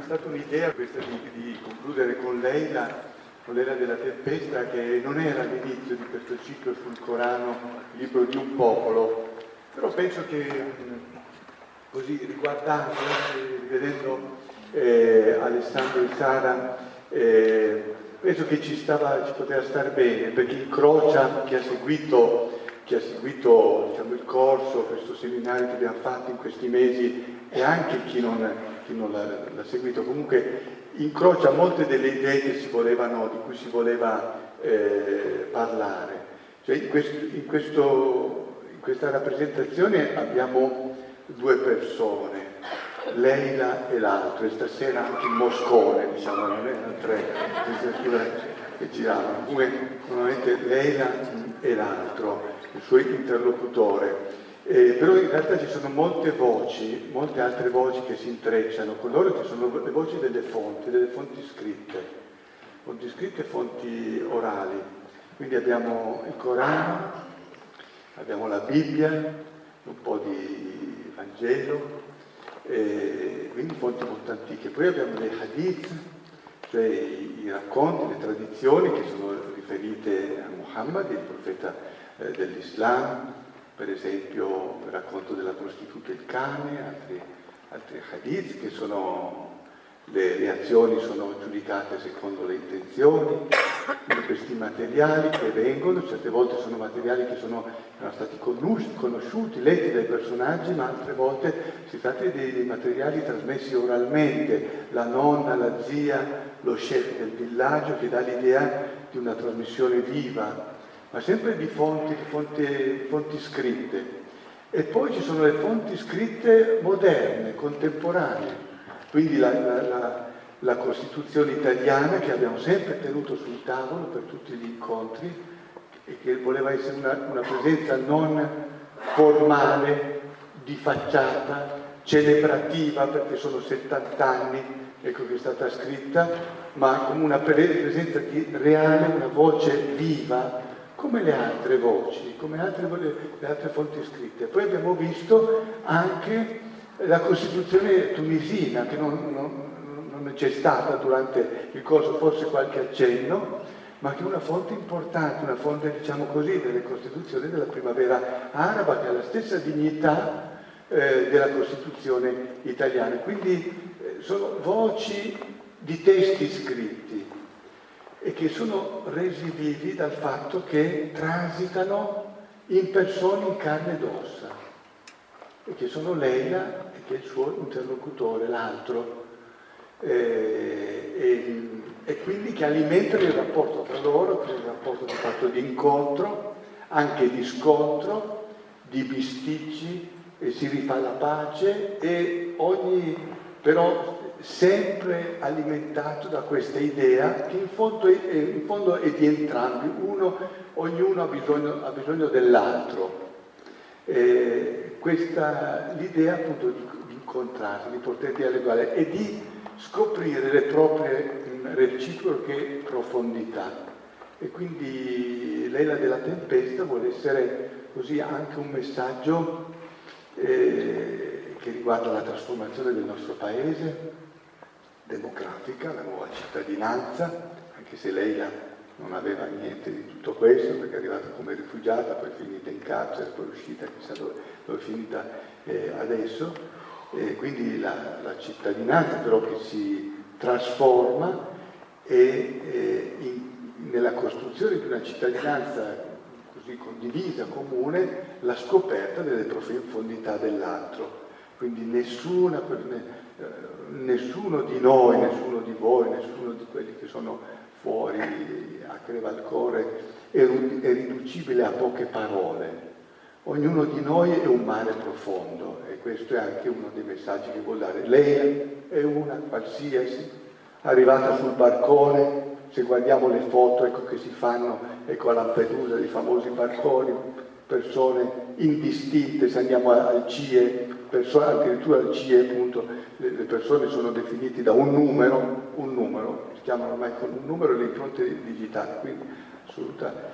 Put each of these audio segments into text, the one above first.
stata un'idea questa di concludere con Leila della Tempesta, che non era l'inizio di questo ciclo sul Corano, libro di un popolo, però penso che così riguardando, vedendo Alessandro e Sara, penso che ci poteva star bene, perché incrocia chi ha seguito diciamo, il corso, questo seminario che abbiamo fatto in questi mesi, e anche chi non l'ha seguito, comunque incrocia molte delle idee di cui si voleva parlare. Cioè, in questa rappresentazione abbiamo due persone, Leila e l'altro, e stasera anche il Moscone, diciamo, non erano tre che giravano, comunque normalmente Leila e l'altro, il suo interlocutore. Però in realtà ci sono molte altre voci che si intrecciano con loro, che sono le voci delle fonti scritte e fonti orali. Quindi abbiamo il Corano, abbiamo la Bibbia, un po' di Vangelo, quindi fonti molto antiche. Poi abbiamo le hadith, cioè i racconti, le tradizioni che sono riferite a Muhammad, il profeta dell'Islam, per esempio il racconto della prostituta e il cane, altri hadith che sono, le reazioni sono giudicate secondo le intenzioni, questi materiali che vengono, certe volte sono materiali che erano stati conosciuti, letti dai personaggi, ma altre volte si tratta dei materiali trasmessi oralmente, la nonna, la zia, lo chef del villaggio, che dà l'idea di una trasmissione viva, ma sempre di fonti scritte. E poi ci sono le fonti scritte moderne, contemporanee, quindi la Costituzione italiana, che abbiamo sempre tenuto sul tavolo per tutti gli incontri, e che voleva essere una presenza non formale, di facciata, celebrativa, perché sono 70 anni, ecco, che è stata scritta, ma come una presenza reale, una voce viva, come le altre voci, come le altre fonti scritte. Poi abbiamo visto anche la Costituzione tunisina, che non c'è stata durante il corso, forse qualche accenno, ma che è una fonte importante, una fonte, diciamo così, delle Costituzioni della primavera araba, che ha la stessa dignità della Costituzione italiana. Quindi sono voci di testi scritti, e che sono resi vivi dal fatto che transitano in persone in carne ed ossa, e che sono Leila e che è il suo interlocutore, l'altro, e quindi che alimentano il rapporto tra loro, che è un rapporto di fatto di incontro, anche di scontro, di bisticci, e si rifà la pace, e però sempre alimentato da questa idea che in fondo è di entrambi, ognuno ha bisogno dell'altro. L'idea appunto di incontrarsi, di poter dialogare e di scoprire le proprie reciproche profondità. E quindi Leila della Tempesta vuole essere così anche un messaggio che riguarda la trasformazione del nostro paese, demografica, la nuova cittadinanza, anche se Leila non aveva niente di tutto questo, perché è arrivata come rifugiata, poi è finita in carcere, poi è uscita, chissà dove è finita adesso. Quindi la cittadinanza però che si trasforma, e nella costruzione di una cittadinanza così condivisa, comune, la scoperta delle profondità dell'altro. Quindi nessuno di noi, nessuno di voi, nessuno di quelli che sono fuori a Crevalcore è riducibile a poche parole. Ognuno di noi è un mare profondo, e questo è anche uno dei messaggi che vuol dare. Lei è una qualsiasi, arrivata sul barcone. Se guardiamo le foto, ecco, che si fanno, ecco, a Lampedusa, dei famosi barconi, persone indistinte. Se andiamo al CIE, addirittura al CIE, appunto, le persone sono definite da un numero, si chiamano ormai con un numero le impronte digitali, quindi assoluta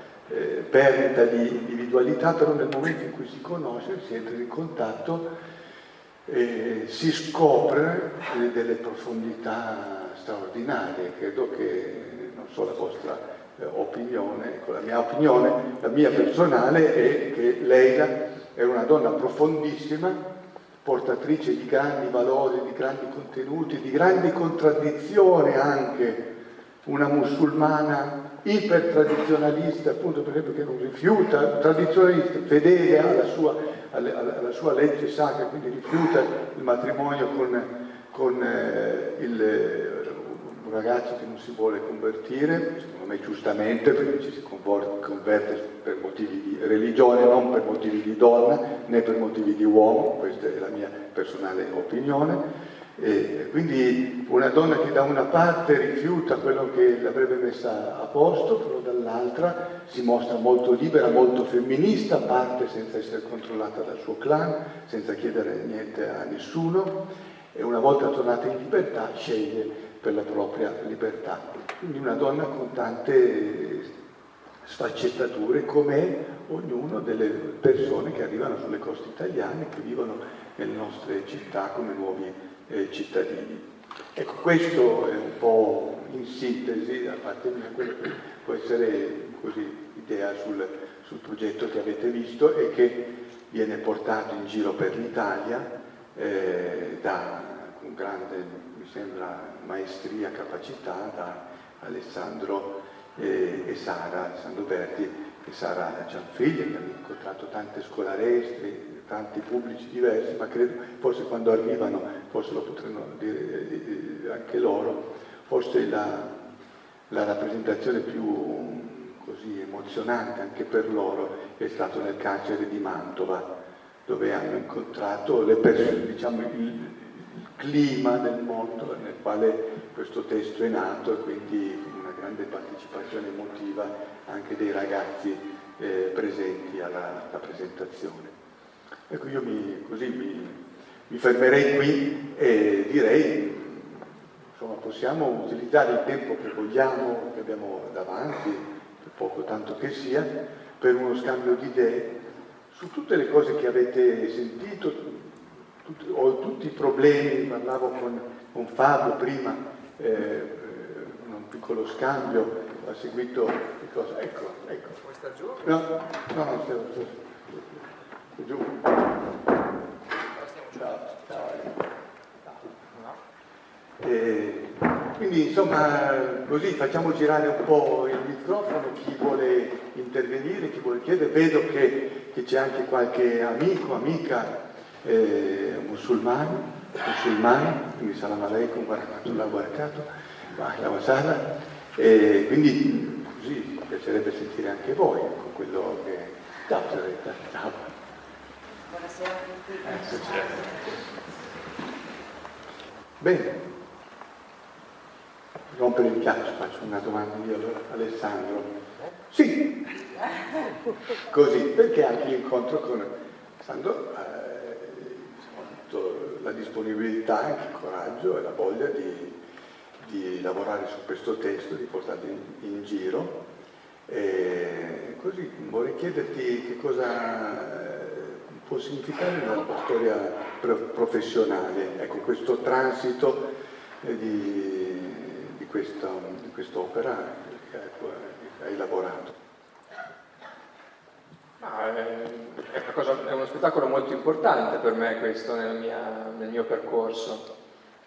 perdita di individualità, però nel momento in cui si conosce, si entra in contatto, si scopre delle profondità straordinarie. Credo che, non so la vostra opinione, la mia opinione, la mia personale è che Leila è una donna profondissima, portatrice di grandi valori, di grandi contenuti, di grandi contraddizioni anche, una musulmana ipertradizionalista, appunto per esempio, che non rifiuta, tradizionalista, fedele alla sua legge sacra, quindi rifiuta il matrimonio con un ragazzo che non si vuole convertire, secondo me giustamente, perché ci si converte per motivi di religione, non per motivi di donna né per motivi di uomo, questa è la mia personale opinione. E quindi una donna che da una parte rifiuta quello che l'avrebbe messa a posto, però dall'altra si mostra molto libera, molto femminista, parte senza essere controllata dal suo clan, senza chiedere niente a nessuno, e una volta tornata in libertà sceglie per la propria libertà. Quindi una donna con tante sfaccettature, come ognuno delle persone che arrivano sulle coste italiane, che vivono nelle nostre città come nuovi cittadini. Ecco, questo è un po' in sintesi da parte mia quello che può essere così idea sul progetto che avete visto e che viene portato in giro per l'Italia con grande, mi sembra, maestria, capacità da Alessandro e Sara, Alessandro Berti e Sara Gianfiglia, che hanno incontrato tante scolarestri, tanti pubblici diversi, ma credo, forse quando arrivano, forse lo potranno dire anche loro, forse la rappresentazione più così emozionante anche per loro è stato nel carcere di Mantova, dove hanno incontrato le persone, diciamo, il clima del mondo nel quale questo testo è nato, e quindi una grande partecipazione emotiva anche dei ragazzi presenti alla presentazione. Ecco, io mi fermerei qui e direi, insomma, possiamo utilizzare il tempo che vogliamo, che abbiamo davanti, per poco tanto che sia, per uno scambio di idee su tutte le cose che avete sentito, o tutti i problemi. Parlavo con Fabio prima, un piccolo scambio, ha seguito che cosa? Ecco. Vuoi sta giù? No, stiamo giù. Ciao. Quindi insomma così facciamo girare un po' il microfono, chi vuole intervenire, chi vuole chiedere. Vedo che c'è anche qualche amico, amica musulmana, quindi salam alaikum wa rahmatullahi wa barakatuh, wa ahlan wa sahlan, quindi così mi piacerebbe sentire anche voi con quello che... Ciao. Buonasera a tutti. Bene. Rompere il ghiaccio, faccio una domanda io allora, Alessandro. Sì, così, perché anche l'incontro con Alessandro la disponibilità, anche il coraggio e la voglia di lavorare su questo testo, di portarlo in giro. E così vorrei chiederti che cosa può significare nella tua storia professionale, ecco, questo transito di quest'opera che hai lavorato. È uno spettacolo molto importante per me questo nel mio percorso.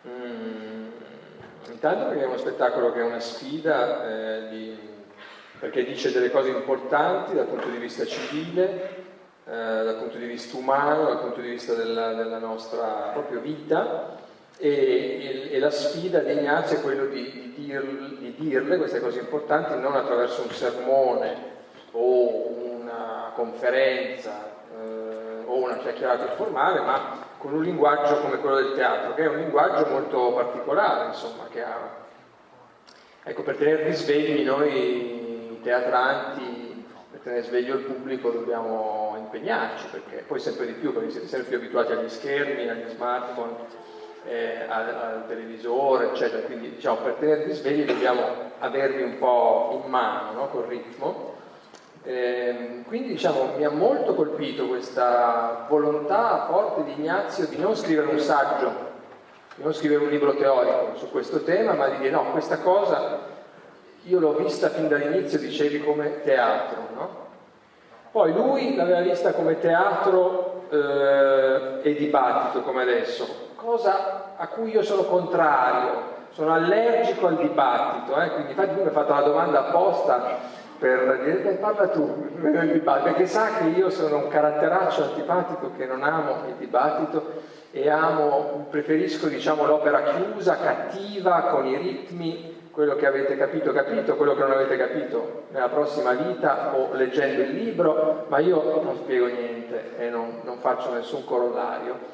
Intanto perché è uno spettacolo che è una sfida, perché dice delle cose importanti dal punto di vista civile, dal punto di vista umano, dal punto di vista della nostra propria vita, e la sfida di Ignazio è quello di dirle queste cose importanti non attraverso un sermone o una conferenza o una chiacchierata informale, ma con un linguaggio come quello del teatro, che è un linguaggio molto particolare, insomma, che ha... Ecco, per tenervi svegli noi teatranti, per tenere sveglio il pubblico dobbiamo impegnarci, perché poi sempre di più, perché siete sempre più abituati agli schermi, agli smartphone, al televisore, eccetera, quindi diciamo per tenervi svegli dobbiamo avervi un po' in mano, no? Col ritmo Quindi diciamo mi ha molto colpito questa volontà forte di Ignazio di non scrivere un saggio, di non scrivere un libro teorico su questo tema, ma di dire no, questa cosa io l'ho vista fin dall'inizio, dicevi, come teatro, no? Poi lui l'aveva vista come teatro e dibattito, come adesso, cosa a cui io sono contrario, sono allergico al dibattito, quindi infatti lui mi ha fatto la domanda apposta per dire parla tu del dibattito, perché sa che io sono un caratteraccio antipatico che non amo il dibattito e preferisco diciamo l'opera chiusa, cattiva, con i ritmi, quello che avete capito, quello che non avete capito nella prossima vita o leggendo il libro, ma io non spiego niente e non faccio nessun corollario.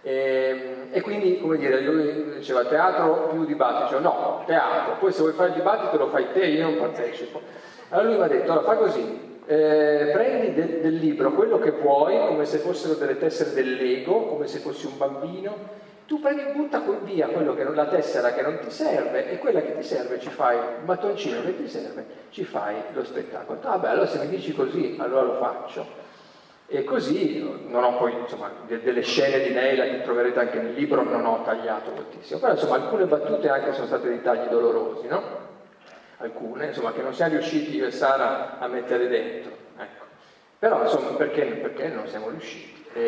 E quindi, come dire, lui diceva teatro più dibattito, dicevo, no, teatro, poi se vuoi fare il dibattito lo fai te, io non partecipo. Allora lui mi ha detto, allora fa così, prendi del libro quello che vuoi, come se fossero delle tessere del Lego, come se fossi un bambino, tu prendi e butta via la tessera che non ti serve e quella che ti serve ci fai, un mattoncino che ti serve, ci fai lo spettacolo. Ah beh, allora se mi dici così, allora lo faccio. E così non ho poi, insomma, delle scene di Leila che troverete anche nel libro, non ho tagliato moltissimo, però insomma alcune battute anche sono state dei tagli dolorosi, no? Alcune, insomma, che non siamo riusciti io e Sara a mettere dentro, ecco. Però insomma, perché non siamo riusciti?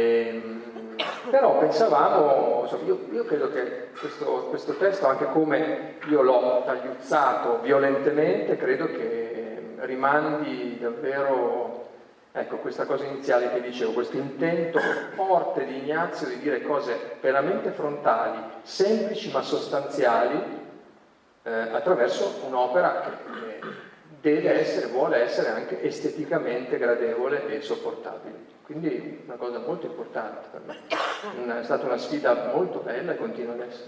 Però pensavamo, insomma, io credo che questo testo, anche come io l'ho tagliuzzato violentemente, credo che rimandi davvero, ecco, questa cosa iniziale che dicevo, questo intento forte di Ignazio di dire cose veramente frontali, semplici ma sostanziali, attraverso un'opera che vuole essere anche esteticamente gradevole e sopportabile. Quindi una cosa molto importante per me. È stata una sfida molto bella e continua ad essere.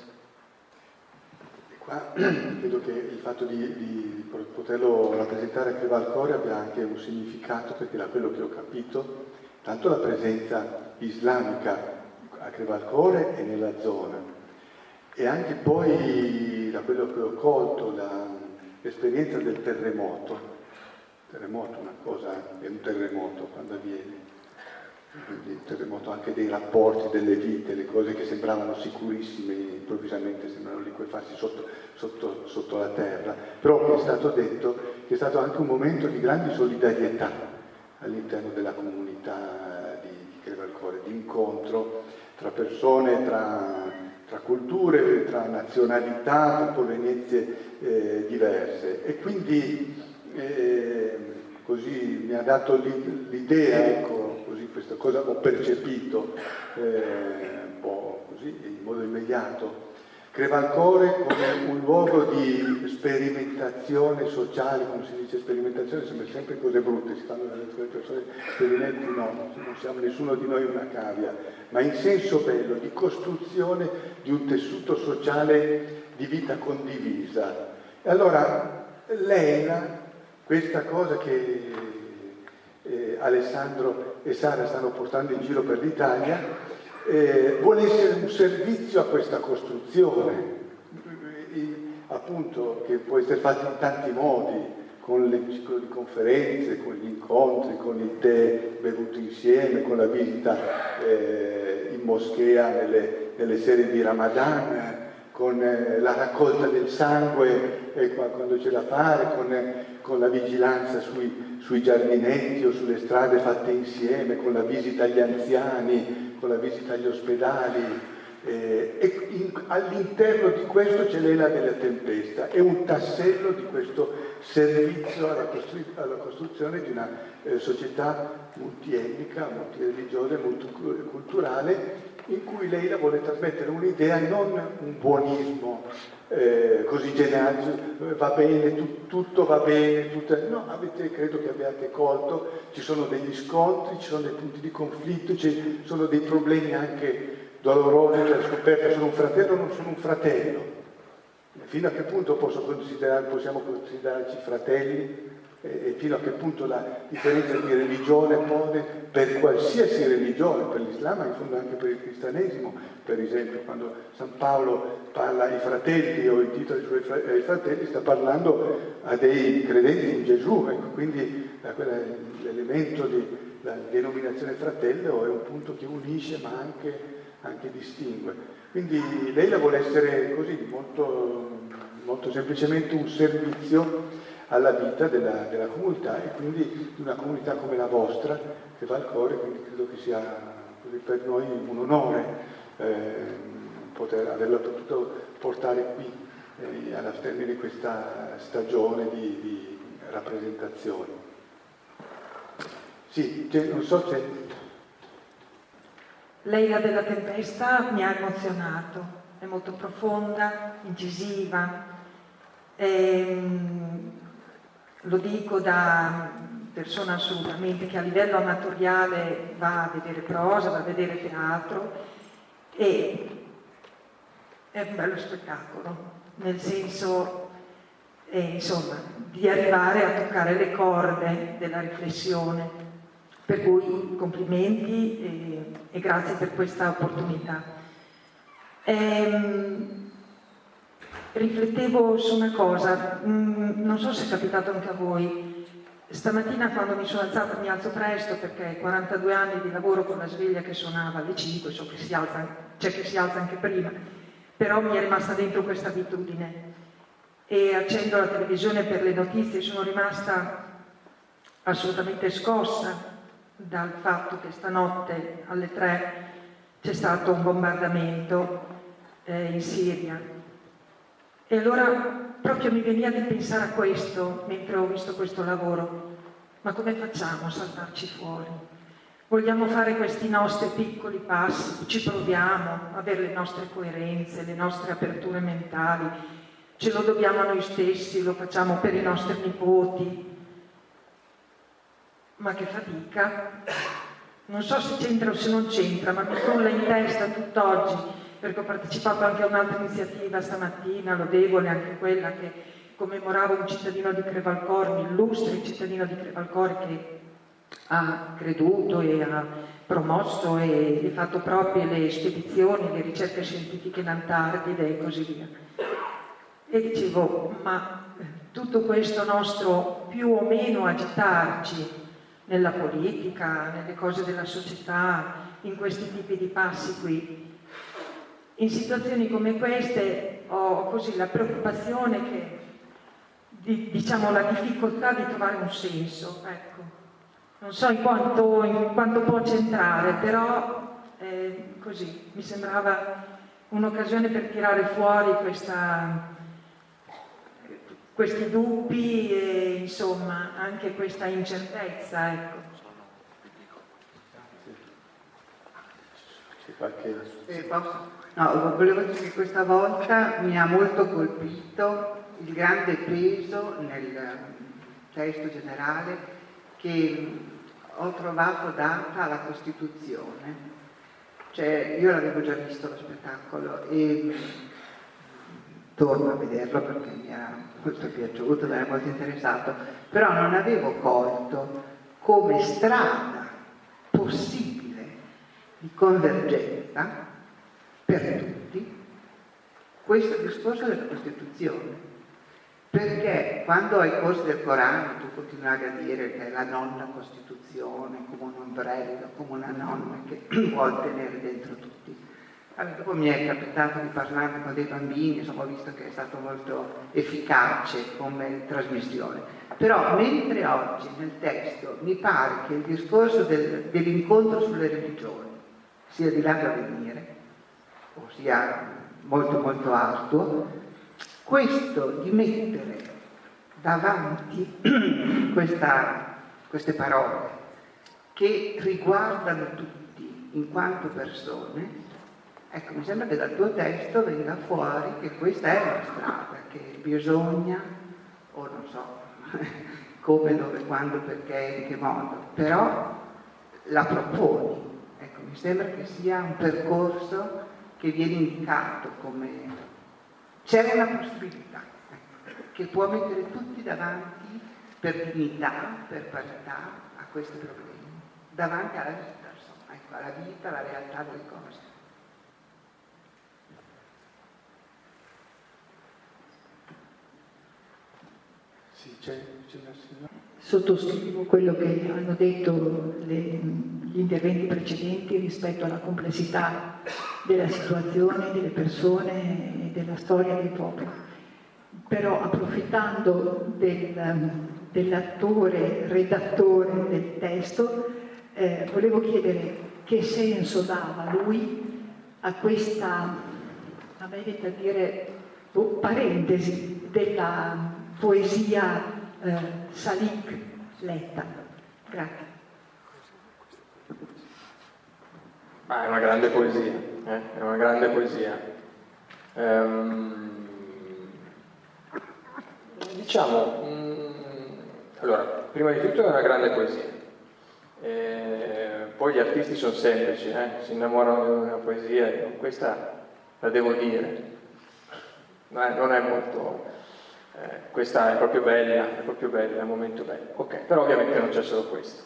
E qua credo che il fatto di poterlo rappresentare a Crevalcore abbia anche un significato, perché da quello che ho capito, tanto la presenza islamica a Crevalcore e nella zona, e anche poi da quello che ho colto l'esperienza del terremoto. Il terremoto è un terremoto quando avviene. Il terremoto anche dei rapporti, delle vite, le cose che sembravano sicurissime, improvvisamente sembrano liquefarsi sotto la terra. Però è stato detto che è stato anche un momento di grande solidarietà all'interno della comunità di Crevalcore, di incontro tra persone, tra culture, tra nazionalità, tra provenienze diverse. E quindi così mi ha dato l'idea, ecco, così questa cosa ho percepito un po' così in modo immediato. Crevalcore come un luogo di sperimentazione sociale, come si dice sperimentazione, sembra sempre cose brutte, si fanno dalle persone esperimenti, no, non siamo nessuno di noi una cavia, ma in senso bello, di costruzione di un tessuto sociale di vita condivisa. E allora Leila, questa cosa che Alessandro e Sara stanno portando in giro per l'Italia, vuole essere un servizio a questa costruzione, appunto, che può essere fatto in tanti modi, con le ciclo di conferenze, con gli incontri, con il tè bevuto insieme, con la visita in moschea nelle serie di Ramadan, con la raccolta del sangue quando c'è da fare, con la vigilanza sui giardinetti o sulle strade fatte insieme, con la visita agli anziani, con la visita agli ospedali. All'interno di questo c'è Leila della Tempesta, è un tassello di questo servizio alla costruzione di una società multietnica, multireligiosa, multiculturale, in cui Leila vuole trasmettere un'idea, non un buonismo così generale, va bene, tutto va bene, no, credo che abbiate colto, ci sono degli scontri, ci sono dei punti di conflitto, ci sono dei problemi anche dolorosi, cioè la scoperta, sono un fratello o non sono un fratello. Fino a che punto possiamo considerarci fratelli e fino a che punto la differenza di religione pone per qualsiasi religione, per l'Islam, ma in fondo anche per il cristianesimo, per esempio, quando San Paolo parla ai fratelli o intitola ai fratelli, sta parlando a dei credenti in Gesù, ecco, quindi l'elemento della denominazione fratello è un punto che unisce ma anche distingue. Quindi lei la vuole essere così, molto, molto semplicemente un servizio alla vita della comunità e quindi di una comunità come la vostra che va al cuore, quindi credo che sia così per noi un onore poter averla potuto portare qui alla termine di questa stagione di rappresentazioni. Sì, non so se... Leila della Tempesta mi ha emozionato, è molto profonda, incisiva, lo dico da persona assolutamente che a livello amatoriale va a vedere prosa, va a vedere teatro e è un bello spettacolo, nel senso insomma di arrivare a toccare le corde della riflessione. Per cui complimenti e grazie per questa opportunità. Riflettevo su una cosa, non so se è capitato anche a voi. Stamattina quando mi sono alzata, mi alzo presto perché 42 anni di lavoro con la sveglia che suonava alle 5, so che c'è chi si alza anche prima, però mi è rimasta dentro questa abitudine e accendo la televisione per le notizie, sono rimasta assolutamente scossa dal fatto che stanotte alle 3 c'è stato un bombardamento in Siria. E allora proprio mi veniva di pensare a questo mentre ho visto questo lavoro. Ma come facciamo a saltarci fuori? Vogliamo fare questi nostri piccoli passi, ci proviamo, avere le nostre coerenze, le nostre aperture mentali, ce lo dobbiamo a noi stessi, lo facciamo per i nostri nipoti. Ma che fatica, non so se c'entra o se non c'entra, ma mi frulla in testa tutt'oggi, perché ho partecipato anche a un'altra iniziativa stamattina, lodevole anche quella che commemorava un cittadino di Crevalcore, un illustre cittadino di Crevalcore che ha creduto e ha promosso e fatto proprie le spedizioni, le ricerche scientifiche in Antartide e così via. E dicevo, ma tutto questo nostro più o meno agitarci nella politica, nelle cose della società, in questi tipi di passi qui. In situazioni come queste ho così la preoccupazione che, diciamo, la difficoltà di trovare un senso, ecco. Non so in quanto può centrare, però così mi sembrava un'occasione per tirare fuori questi dubbi e insomma anche questa incertezza, ecco. No, volevo dire che questa volta mi ha molto colpito il grande peso nel testo generale che ho trovato data alla Costituzione. Cioè, io l'avevo già visto lo spettacolo e torno a vederlo perché mi era molto piaciuto, mi era molto interessato, però non avevo colto come strada possibile di convergenza per tutti questo discorso della Costituzione. Perché quando ai corsi del Corano tu continuavi a dire che è la nonna Costituzione come un ombrello, come una nonna che vuol tenere dentro tutti. Allora, dopo mi è capitato di parlarne con dei bambini, insomma, ho visto che è stato molto efficace come trasmissione. Però mentre oggi nel testo mi pare che il discorso dell'incontro sulle religioni sia di là da venire, o sia molto molto arduo, questo di mettere davanti queste parole che riguardano tutti in quanto persone, ecco, mi sembra che dal tuo testo venga fuori che questa è una strada, che bisogna, o non so, come, dove, quando, perché, in che modo, però la proponi. Ecco, mi sembra che sia un percorso che viene indicato come c'è una possibilità che può mettere tutti davanti per dignità, per parità a questi problemi, davanti alla vita, insomma, ecco, alla vita, alla realtà delle cose. Sì, c'è una signora. Sottoscrivo quello che hanno detto gli interventi precedenti rispetto alla complessità della situazione, delle persone e della storia dei popoli. Però approfittando dell'attore, redattore del testo, volevo chiedere che senso dava lui a questa, a me viene da dire, parentesi della poesia Salik letta. Grazie. Ma è una grande poesia, è una grande poesia. Allora, prima di tutto è una grande poesia. Poi gli artisti sono semplici, si innamorano di una poesia, e questa la devo dire. Non è molto... questa è proprio bella, è un momento bello. Ok, però ovviamente non c'è solo questo.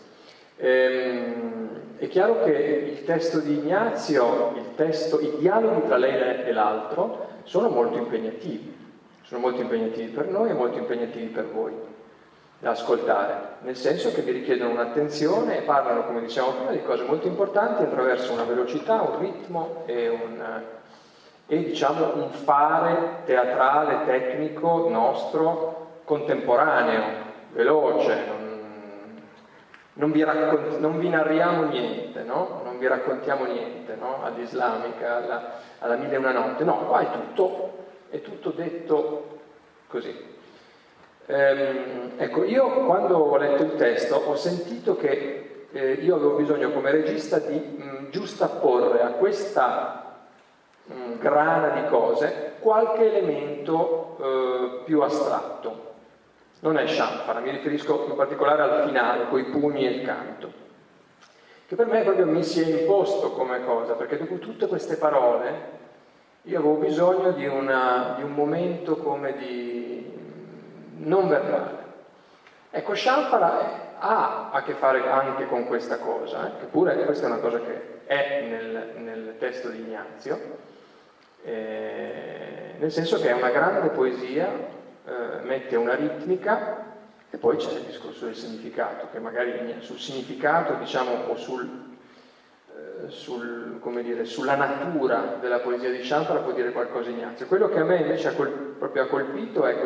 È chiaro che il testo di Ignazio, i dialoghi tra lei e l'altro sono molto impegnativi per noi e molto impegnativi per voi da ascoltare, nel senso che vi richiedono un'attenzione e parlano, come dicevamo prima, di cose molto importanti attraverso una velocità, un ritmo e diciamo un fare teatrale, tecnico, nostro, contemporaneo, veloce. Non vi narriamo niente, no? Non vi raccontiamo niente, no? Ad Islamica, alla Mille e una notte. No, qua è tutto detto così. Ecco, io quando ho letto il testo ho sentito che io avevo bisogno come regista di giustapporre a questa grana di cose qualche elemento più astratto. Non è Scianfara, mi riferisco in particolare al finale, coi pugni e il canto, che per me proprio mi si è imposto come cosa, perché dopo tutte queste parole io avevo bisogno di un momento come di non verbale. Ecco, Scianfara ha a che fare anche con questa cosa, che pure questa è una cosa che è nel testo di Ignazio, nel senso che è una grande poesia, mette una ritmica e poi c'è il discorso del significato, che magari sul significato, diciamo, o come dire, sulla natura della poesia di Scianfara può dire qualcosa Ignazio. Quello che a me invece proprio ha colpito è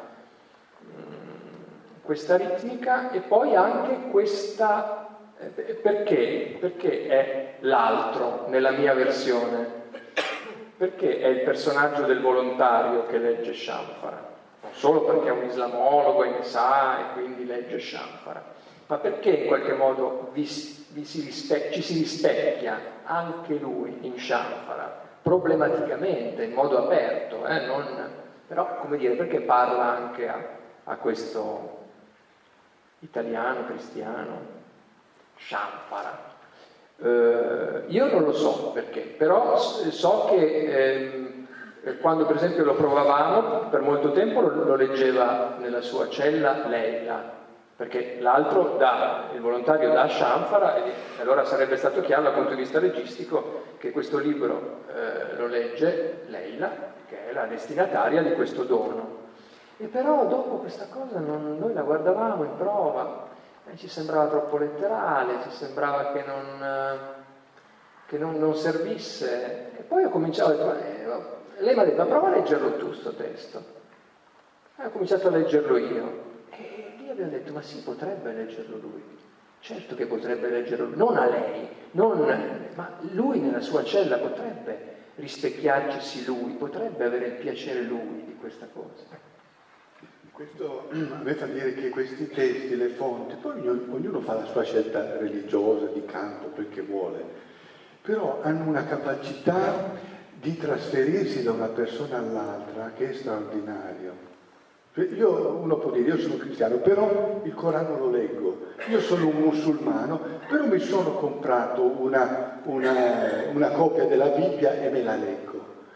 questa ritmica e poi anche questa perché è l'altro nella mia versione, perché è il personaggio del volontario che legge Scianfara, non solo perché è un islamologo e ne sa e quindi legge Scianfara, ma perché in qualche modo ci si rispecchia anche lui in Scianfara, problematicamente, in modo aperto, però come dire, perché parla anche a questo italiano, cristiano, Scianfara. Io non lo so perché, però so che quando per esempio lo provavamo, per molto tempo lo leggeva nella sua cella Leila, perché l'altro il volontario dà Scianfara, e allora sarebbe stato chiaro dal punto di vista registico che questo libro lo legge Leila, che è la destinataria di questo dono. E però dopo questa cosa noi la guardavamo in prova, ci sembrava troppo letterale, ci sembrava che non servisse. E poi ho cominciato lei mi ha detto: prova a leggerlo tu sto testo. E ho cominciato a leggerlo io. E lì abbiamo detto: ma sì, potrebbe leggerlo lui. Certo che potrebbe leggerlo lui, non a lei, ma lui nella sua cella potrebbe rispecchiarci lui, potrebbe avere il piacere lui di questa cosa. Questo a me fa dire che questi testi, le fonti, poi ognuno fa la sua scelta religiosa, di campo, quel che vuole, però hanno una capacità di trasferirsi da una persona all'altra che è straordinario. Uno può dire: io sono cristiano, però il Corano lo leggo, io sono un musulmano, però mi sono comprato una copia della Bibbia e me la leggo.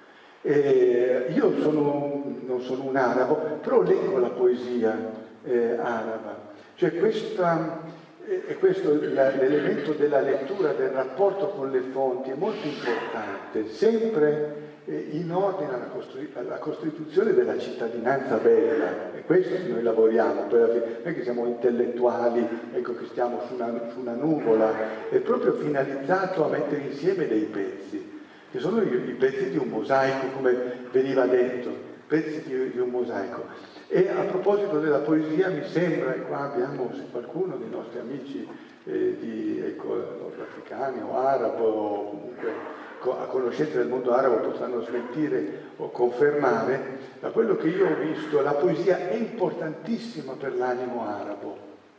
Io non sono un arabo, però leggo la poesia araba, cioè questo l'elemento della lettura, del rapporto con le fonti è molto importante, sempre in ordine alla costituzione della cittadinanza bella, e questo noi lavoriamo, non è che siamo intellettuali, ecco, che stiamo su una nuvola, è proprio finalizzato a mettere insieme dei pezzi, che sono i pezzi di un mosaico, come veniva detto, pezzi di un mosaico. E a proposito della poesia mi sembra, e qua abbiamo, se qualcuno dei nostri amici nordafricani o arabo, o comunque a conoscenza del mondo arabo potranno smentire o confermare, da quello che io ho visto la poesia è importantissima per l'animo arabo.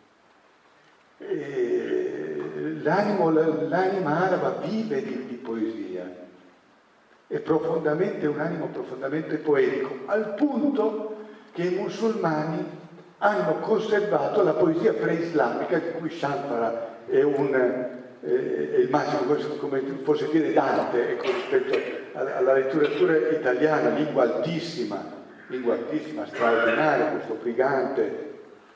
L'anima araba vive di poesia, è un animo profondamente poetico, al punto che i musulmani hanno conservato la poesia preislamica, di cui Shanfara è il massimo, come fosse dire Dante, ecco, rispetto alla letteratura italiana, lingua altissima, straordinaria, questo brigante,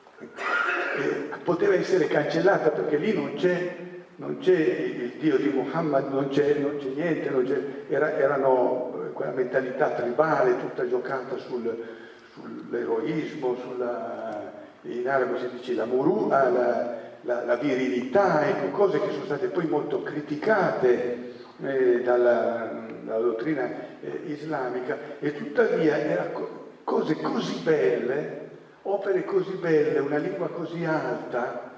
poteva essere cancellata perché lì non c'è il Dio di Muhammad, non c'è niente, erano quella mentalità tribale tutta giocata sull'eroismo, in arabo si dice la muru'a, la virilità, ecco, cose che sono state poi molto criticate dalla dottrina islamica, e tuttavia erano cose così belle, opere così belle, una lingua così alta,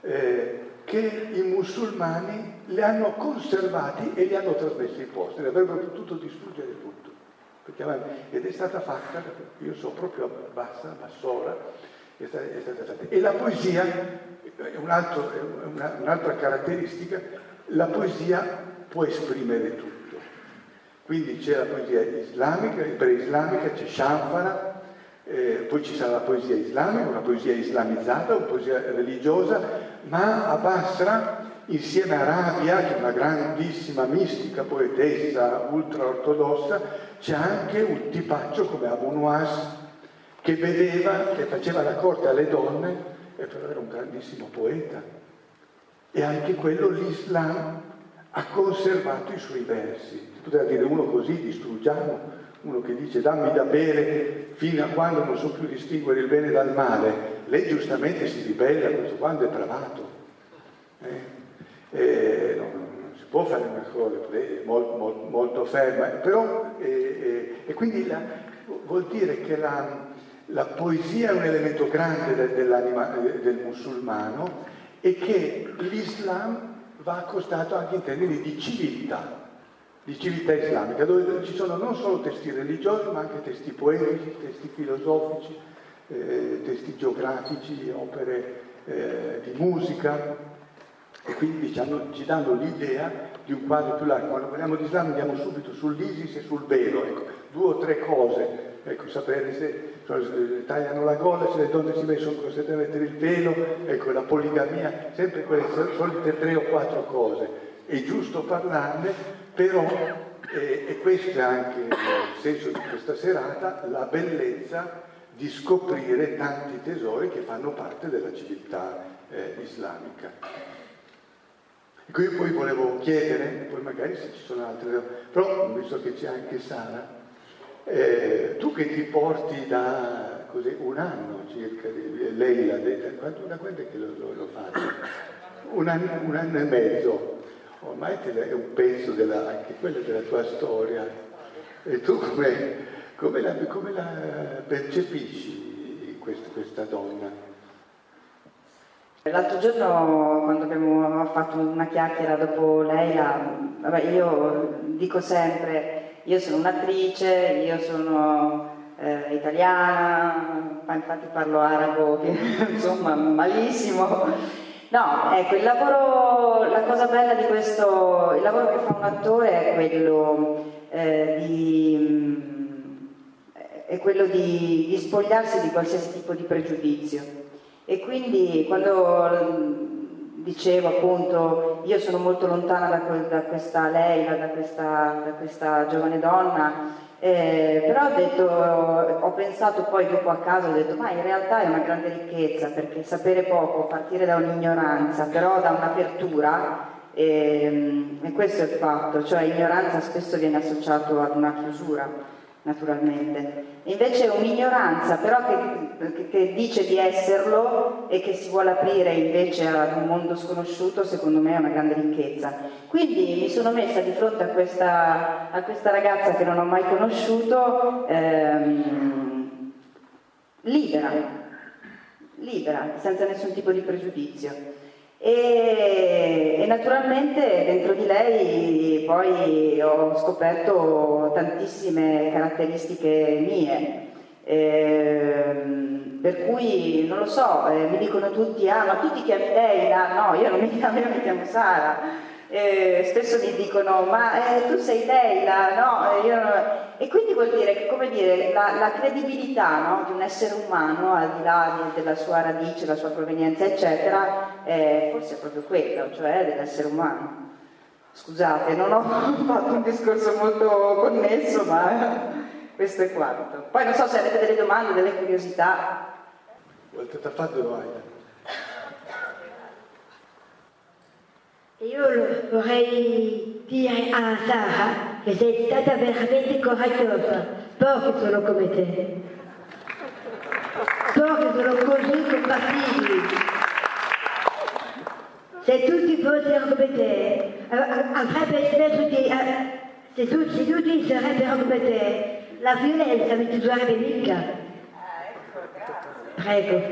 che i musulmani le hanno conservati e li hanno trasmessi ai posteri, avrebbero potuto distruggere tutto. Ed è stata fatta, io so proprio a Bassora, è stata fatta. E la poesia è un'altra caratteristica, la poesia può esprimere tutto. Quindi c'è la poesia islamica, preislamica, c'è Shanfara, poi ci sarà la poesia islamica, una poesia islamizzata, una poesia religiosa, ma a Basra, insieme a Rabia, che è una grandissima mistica poetessa ultra-ortodossa, c'è anche un tipaccio come Abu Nuwas, che faceva la corte alle donne, e però era un grandissimo poeta. E anche quello l'Islam ha conservato i suoi versi. Si poteva dire uno così, distruggiamo, uno che dice dammi da bere fino a quando non so più distinguere il bene dal male. Lei giustamente si ribella questo quando è bravato. Non si può fare una cosa, è molto ferma, però e quindi vuol dire che la poesia è un elemento grande dell'anima del musulmano, e che l'Islam va accostato anche in termini di civiltà islamica, dove ci sono non solo testi religiosi ma anche testi poetici, testi filosofici, testi geografici, opere di musica. E quindi ci danno l'idea di un quadro più largo. Quando parliamo di Islam andiamo subito sull'ISIS e sul velo, ecco, 2 o 3 cose, ecco, sapere se tagliano la gola, se le donne sono costrette a mettere il velo, ecco, la poligamia, sempre quelle solite 3 o 4 cose. È giusto parlarne, però, e questo è anche il senso di questa serata, la bellezza di scoprire tanti tesori che fanno parte della civiltà islamica. Ecco, io poi volevo chiedere, poi magari se ci sono altre, però visto che c'è anche Sara, tu che ti porti da un anno circa, lei l'ha detta, da quando è che lo fate? Un anno e mezzo, ormai è un pezzo anche quella della tua storia, e tu come la percepisci questa donna? L'altro giorno, quando abbiamo fatto una chiacchiera dopo Leila, io dico sempre, io sono un'attrice, io sono italiana, infatti parlo arabo, insomma malissimo. No, ecco, la cosa bella di questo, il lavoro che fa un attore è quello di spogliarsi di qualsiasi tipo di pregiudizio. E quindi quando dicevo appunto io sono molto lontana da questa Leila, da questa giovane donna, Però ho pensato poi dopo a casa, ho detto ma in realtà è una grande ricchezza, perché sapere poco, partire da un'ignoranza, però da un'apertura, e questo è il fatto, cioè ignoranza spesso viene associato ad una chiusura, naturalmente. Invece un'ignoranza però che dice di esserlo e che si vuole aprire invece ad un mondo sconosciuto, secondo me è una grande ricchezza. Quindi mi sono messa di fronte a questa ragazza che non ho mai conosciuto, libera, senza nessun tipo di pregiudizio. E naturalmente dentro di lei poi ho scoperto tantissime caratteristiche mie, per cui non lo so, mi dicono tutti ma tu ti chiami Leila? No, io non mi chiamo Sara. Spesso mi dicono ma tu sei Leila? No, io non... E quindi vuol dire che, come dire, la credibilità, no, di un essere umano, al di là della sua radice, la sua provenienza, eccetera, forse è proprio quello, cioè dell'essere umano. Scusate, non ho fatto un discorso molto connesso, ma questo è quanto. Poi non so se avete delle domande, delle curiosità. Oltre a fare domande. Io vorrei dire a Sara che sei stata veramente coraggiosa, pochi sono come te, pochi sono così compatibili. Se tutti fossero come te, avrebbe smesso di... se tutti sarebbero come te, la violenza non ci sarebbe mica. Prego.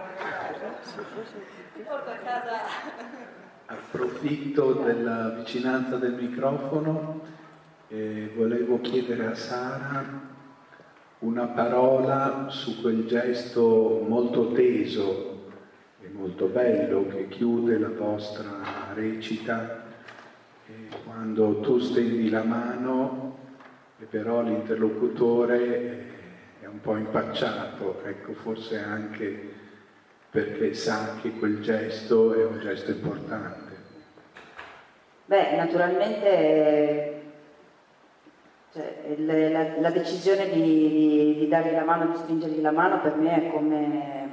Approfitto della vicinanza del microfono e volevo chiedere a Sara una parola su quel gesto molto teso e molto bello che chiude la vostra recita, quando tu stendi la mano e però l'interlocutore è un po' impacciato, ecco, forse anche perché sa che quel gesto è un gesto importante. Beh, naturalmente cioè, la decisione di dargli la mano, di stringergli la mano, per me è come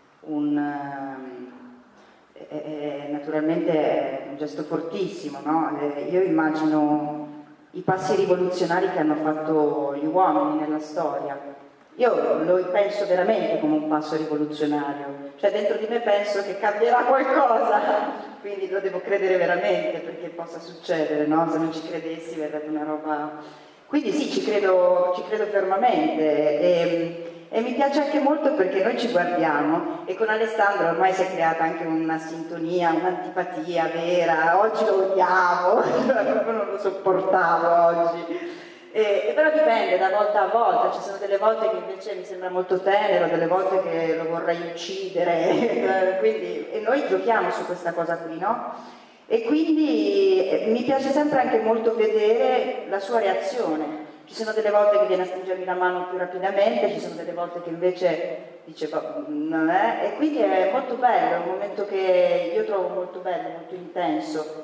naturalmente è un gesto fortissimo, no? Io immagino i passi rivoluzionari che hanno fatto gli uomini nella storia. Io lo penso veramente come un passo rivoluzionario, cioè dentro di me penso che cambierà qualcosa, quindi lo devo credere veramente perché possa succedere, no? Se non ci credessi verrebbe una roba... Quindi sì, ci credo fermamente e mi piace anche molto perché noi ci guardiamo e con Alessandro ormai si è creata anche una sintonia, un'antipatia vera, oggi lo odiavo, proprio non lo sopportavo oggi. Però dipende da volta a volta, ci sono delle volte che invece mi sembra molto tenero, delle volte che lo vorrei uccidere, quindi, e noi giochiamo su questa cosa qui, no? E quindi mi piace sempre anche molto vedere la sua reazione. Ci sono delle volte che viene a stringermi la mano più rapidamente, ci sono delle volte che invece dice non è, e quindi è molto bello, è un momento che io trovo molto bello, molto intenso.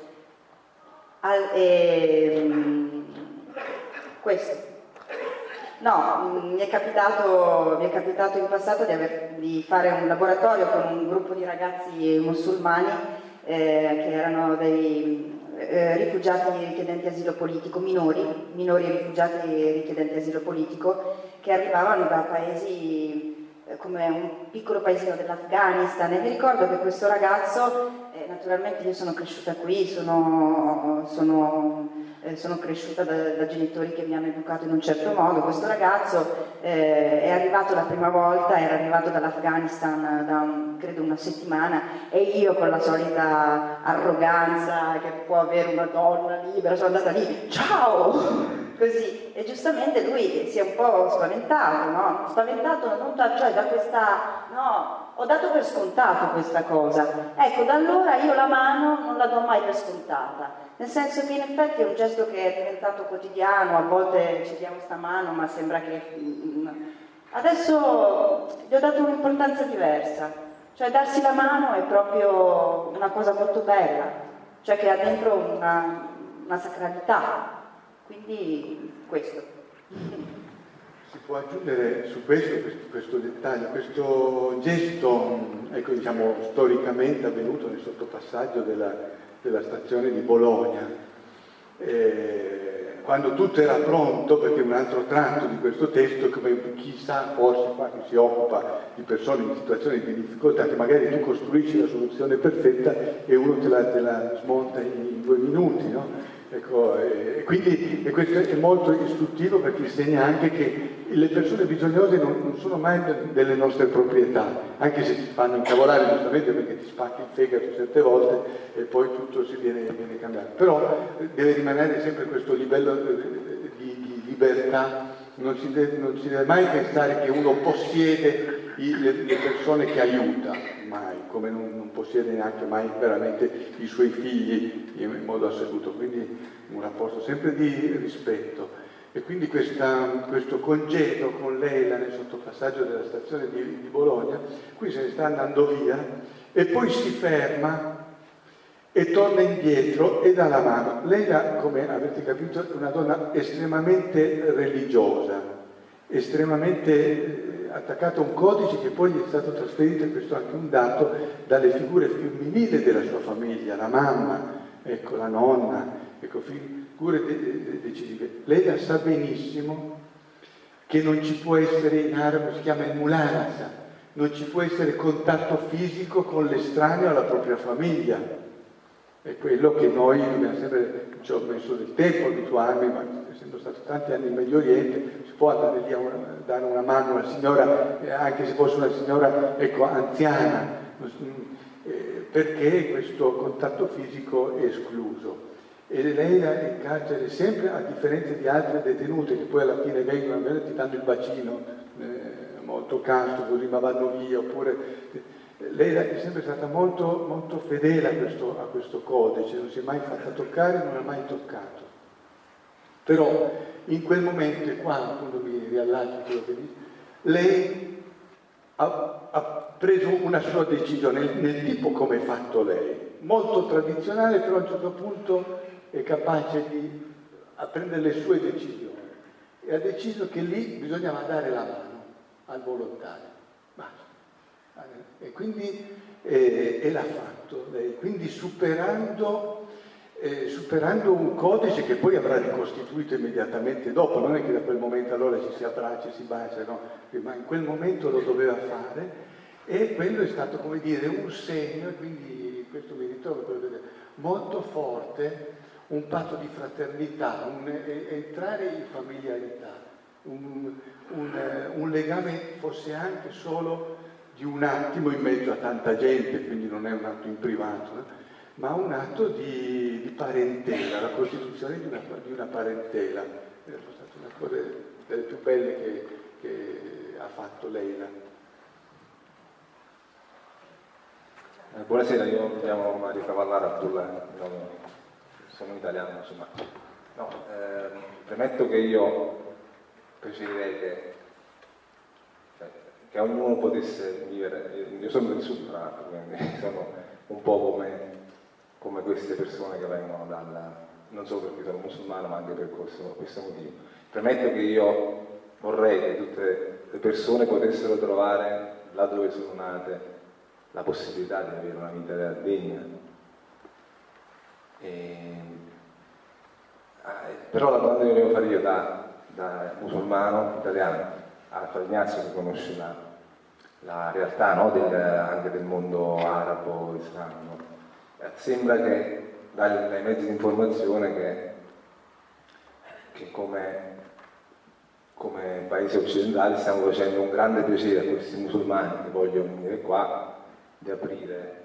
Questo. No, mi è capitato in passato di fare un laboratorio con un gruppo di ragazzi musulmani che erano dei rifugiati richiedenti asilo politico, minori rifugiati richiedenti asilo politico, che arrivavano da paesi come un piccolo paesino dell'Afghanistan, e mi ricordo che questo ragazzo, naturalmente io sono cresciuta qui, sono cresciuta da genitori che mi hanno educato in un certo modo. Questo ragazzo è arrivato la prima volta, era arrivato dall'Afghanistan da credo una settimana, e io con la solita arroganza che può avere una donna libera sono andata lì, ciao! Così, e giustamente lui si è un po' spaventato, no? Spaventato non cioè da questa, no, ho dato per scontato questa cosa. Ecco, da allora io la mano non la do mai per scontata, nel senso che in effetti è un gesto che è diventato quotidiano, a volte ci diamo sta mano, ma sembra che... Adesso gli ho dato un'importanza diversa, cioè darsi la mano è proprio una cosa molto bella, cioè che ha dentro una sacralità. Quindi questo. può aggiungere su questo dettaglio, questo gesto, ecco, diciamo, storicamente avvenuto nel sottopassaggio della stazione di Bologna, quando tutto era pronto, perché un altro tratto di questo testo, come chi sa, forse qua che si occupa di persone in situazioni di difficoltà, che magari tu costruisci la soluzione perfetta e uno te la smonta in 2 minuti, no? Ecco, quindi questo è molto istruttivo, perché insegna anche che le persone bisognose non sono mai delle nostre proprietà, anche se ti fanno incavolare giustamente perché ti spacchi il fegato certe volte e poi tutto si viene cambiato. Però deve rimanere sempre questo livello di libertà, non si deve mai pensare che uno possiede le persone che aiuta, mai, come non possiede neanche mai veramente i suoi figli in modo assoluto, quindi un rapporto sempre di rispetto. E quindi questo congedo con Leila nel sottopassaggio della stazione di Bologna, qui se ne sta andando via e poi si ferma e torna indietro e dà la mano. Leila, come avete capito, è una donna estremamente religiosa, estremamente attaccata a un codice che poi gli è stato trasferito, e questo è anche un dato, dalle figure femminili della sua famiglia, la mamma, ecco, la nonna, ecco, figure decisive. Leila sa benissimo che non ci può essere, in arabo si chiama il mulanasa, non ci può essere contatto fisico con l'estraneo alla propria famiglia. È quello che noi dobbiamo sempre, ci ho messo del tempo a abituarmi, ma essendo stato tanti anni in Medio Oriente, si può andare lì a dare una mano a una signora, anche se fosse una signora, ecco, anziana, perché questo contatto fisico è escluso. E lei in carcere sempre, a differenza di altre detenute che poi alla fine vengono, ti danno il bacino, molto casto, così ma vanno via, oppure... Lei è sempre stata molto, molto fedele a questo codice, non si è mai fatta toccare, non ha mai toccato. Però in quel momento, e qua appunto mi riallaccio a quello che dice, lei ha preso una sua decisione, nel tipo come è fatto lei, molto tradizionale, però a un certo punto è capace di prendere le sue decisioni. E ha deciso che lì bisognava dare la mano al volontario. Basta. E quindi l'ha fatto lei, quindi superando un codice che poi avrà ricostituito immediatamente dopo, non è che da quel momento allora ci si abbraccia e si bacia, no? Ma in quel momento lo doveva fare, e quello è stato, come dire, un segno, e quindi questo mi ritrovo molto forte, un patto di fraternità, entrare in familiarità, un legame fosse anche solo di un attimo in mezzo a tanta gente, quindi non è un atto in privato, ma un atto di parentela, la costituzione di una parentela. È stata una cosa delle più belle che ha fatto Leila. Buonasera, io mi chiamo Mario Cavallaro Abdullah, sono italiano, insomma. No, premetto che io preferirei che ognuno potesse vivere, io sono del sud, quindi sono un po' come queste persone che vengono non solo perché sono musulmano, ma anche per questo motivo. Premetto che io vorrei che tutte le persone potessero trovare, là dove sono nate, la possibilità di avere una vita degna. Però la domanda che volevo fare io da musulmano italiano a Fagnazio, che conosce la realtà, no, anche del mondo arabo, islamico, sembra che dai mezzi di informazione che come paesi occidentali stiamo facendo un grande piacere a questi musulmani che vogliono venire qua, di aprire,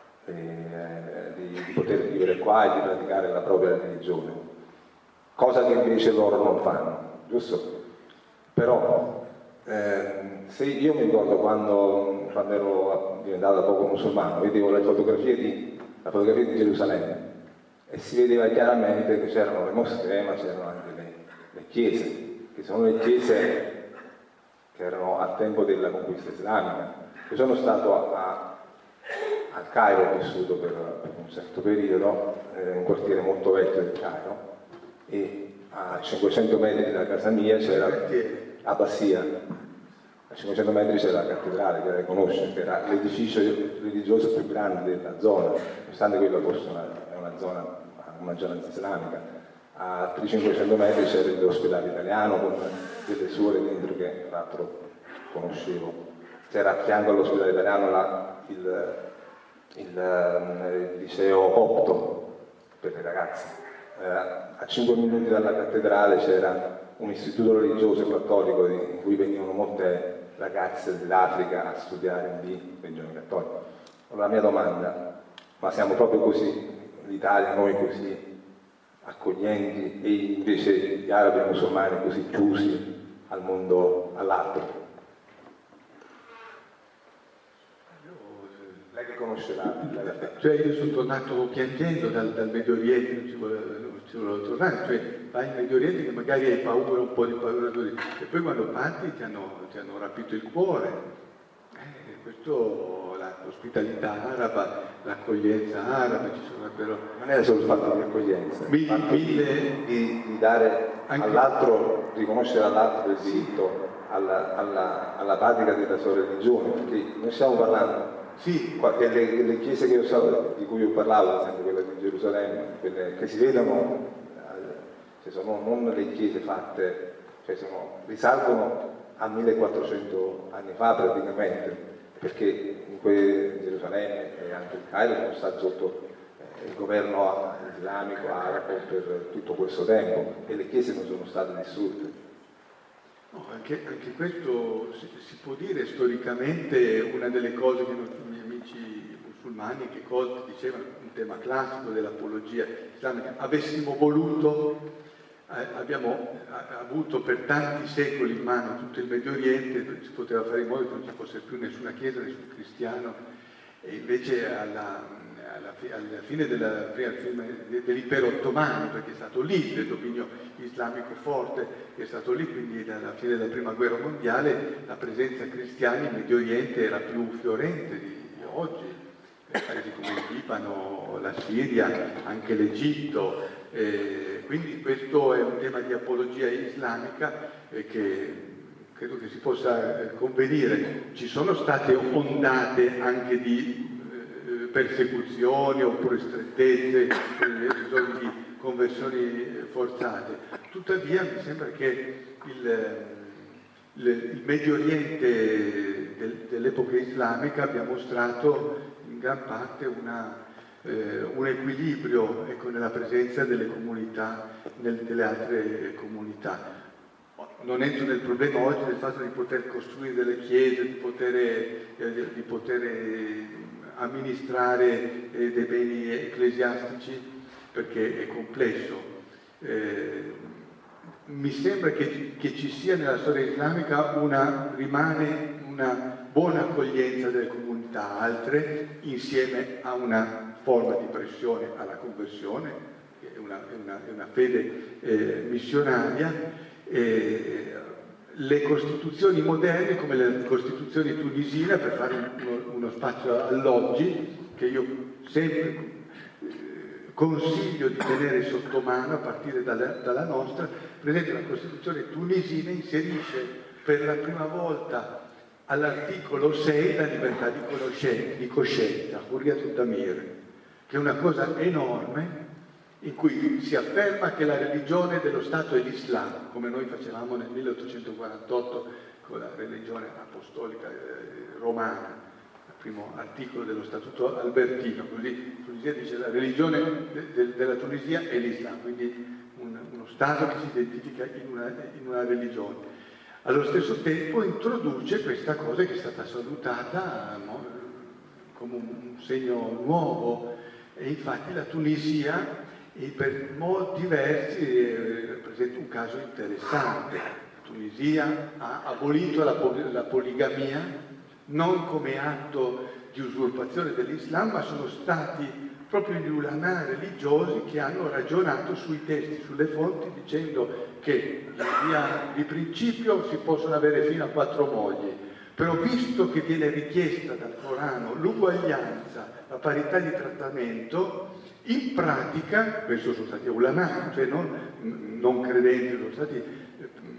di poter vivere qua e di praticare la propria religione, cosa che invece loro non fanno, giusto? Però se io mi ricordo quando ero diventato da poco musulmano, vedevo la fotografia di Gerusalemme e si vedeva chiaramente che c'erano le moschee, ma c'erano anche le chiese, che sono le chiese che erano al tempo della conquista islamica. Io sono stato al Cairo, ho vissuto per un certo periodo, in un quartiere molto vecchio del Cairo, e a 500 metri da casa mia c'era Abbasia, a 500 metri c'era la cattedrale, che la conosce, che era l'edificio religioso più grande della zona, nonostante quella fosse una zona a maggioranza islamica. A altri 500 metri c'era l'ospedale italiano con delle suore dentro che tra l'altro conoscevo. C'era a fianco all'ospedale italiano il liceo copto per le ragazze. A 5 minuti dalla cattedrale c'era un istituto religioso cattolico in cui venivano molte ragazze dell'Africa a studiare in religione cattolica. Allora la mia domanda, ma siamo proprio così, l'Italia, noi così accoglienti e invece gli arabi e i musulmani così chiusi al mondo, all'altro? Lei che conosce Cioè io sono tornato piangendo dal Medio Oriente, non ci volevo tornare, cioè vai in Medio Oriente che magari hai paura, un po' di paura, e poi quando parti ti hanno rapito il cuore. Questo, l'ospitalità araba, l'accoglienza araba, ci sono però... Non è solo il fatto di accoglienza, il fatto di dare all'altro, riconoscere all'altro il diritto alla pratica della sua religione, perché noi stiamo parlando. Sì, le chiese di cui io parlavo, ad esempio quella di Gerusalemme, quelle che si vedono, sono non le chiese fatte, cioè risalgono a 1400 anni fa praticamente, perché in Gerusalemme e anche il Cairo sono stati sotto il governo islamico arabo per tutto questo tempo e le chiese non sono state distrutte. No, anche questo si può dire storicamente. Una delle cose che i miei amici musulmani che Colt dicevano, un tema classico dell'apologia islamica, avessimo voluto, abbiamo avuto per tanti secoli in mano tutto il Medio Oriente, si poteva fare in modo che non ci fosse più nessuna chiesa, nessun cristiano, e invece alla fine dell'impero ottomano, perché è stato lì il dominio islamico forte, è stato lì, quindi alla fine della prima guerra mondiale la presenza cristiana in Medio Oriente era più fiorente di oggi, paesi come il Libano, la Siria, anche l'Egitto, quindi questo è un tema di apologia islamica che credo che si possa convenire. Ci sono state ondate anche di persecuzioni oppure strettezze, episodi di conversioni forzate. Tuttavia mi sembra che il Medio Oriente dell'epoca islamica abbia mostrato in gran parte un equilibrio, ecco, nella presenza delle comunità, delle altre comunità. Non entro nel problema oggi del fatto di poter costruire delle chiese, di poter amministrare dei beni ecclesiastici, perché è complesso. Mi sembra che ci sia nella storia islamica rimane una buona accoglienza delle comunità, altre insieme a una forma di pressione alla conversione, che è una fede missionaria. Le costituzioni moderne, come le costituzioni tunisine, per fare uno spazio all'oggi, che io sempre consiglio di tenere sotto mano a partire dalla nostra, per esempio la Costituzione tunisina inserisce per la prima volta all'articolo 6 la libertà di coscienza, Hurriyat Damir, che è una cosa enorme, in cui si afferma che la religione dello Stato è l'Islam, come noi facevamo nel 1848 con la religione apostolica romana, il primo articolo dello Statuto Albertino. Così Tunisia dice la religione della Tunisia è l'Islam, quindi uno Stato che si identifica in una religione. Allo stesso tempo introduce questa cosa che è stata salutata come un segno nuovo, e infatti la Tunisia, e per molti versi rappresenta un caso interessante. La Tunisia ha abolito la poligamia non come atto di usurpazione dell'Islam, ma sono stati proprio gli ulama religiosi che hanno ragionato sui testi, sulle fonti, dicendo che di principio si possono avere fino a 4 mogli, però visto che viene richiesta dal Corano l'uguaglianza, la parità di trattamento, in pratica, questo sono stati ulama, cioè non credenti, sono stati